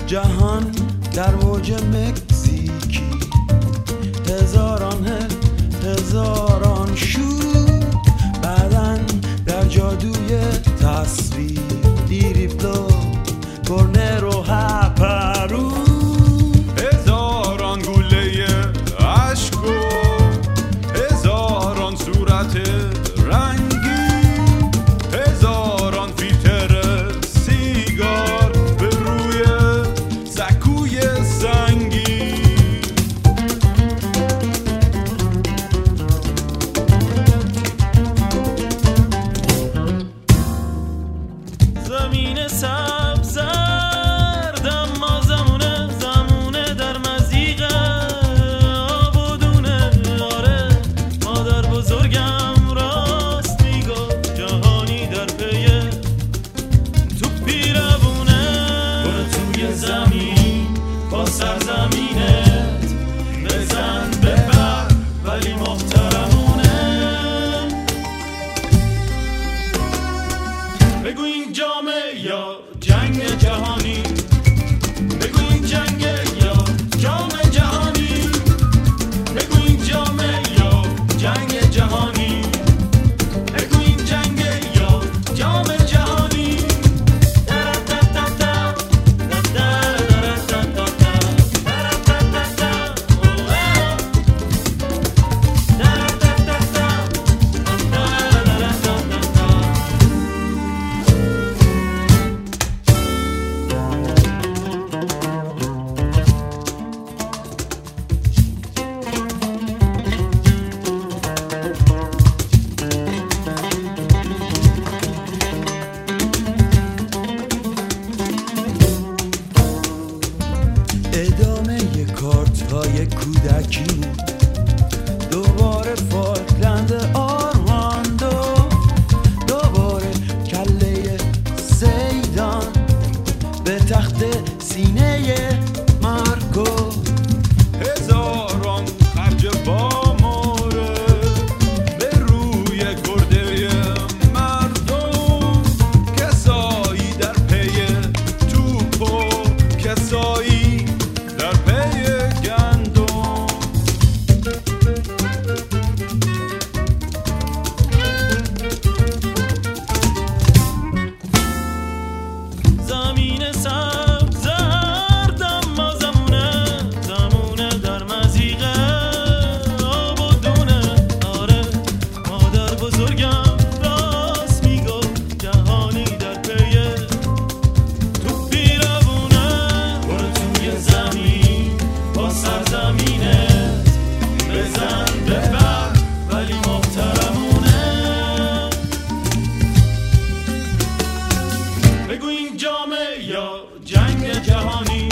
جهان در موج مکزیکی، هزاران شور بعدن در جادوی تصویر، دیریبلو کورنر و هپرو، هزاران گوله عشق و هزاران صورت رنگی، هزاران فیلتر سیگار به روی سکوی سنگی. زمین سبز زرد اما زمونه در مزیق آب و دونه. آره مادر بزرگم راست میگفت جهانی در پی تو پیرونه. برو توی زمین با سرزمینت بزن ببر ولی محترمونه. بگو این جامه یا جنگ جهانی، بگو این جنگ یا جام جهانی، بگو این جامه یا جنگ جهانی، بگو این جنگ یا جام جهانی. ادامه کارت های کودکی، دوباره فالکلند آرماندو، دوباره کله زیدان به تخت سینه مارکو، هزاران خرج با ماره به روی گرده مردم، کسایی در پی توپ و کسایی در پی گندم. زمین سبز زرد اما زمونه در مزیق آب و دونه. آره مادر بزرگم راست میگفت جهانی در پی تو پیرونه. برو توی زمین با سرزمینت بزن ببر ولی محترمونه. بگو این جامه یا جنگ جهانی،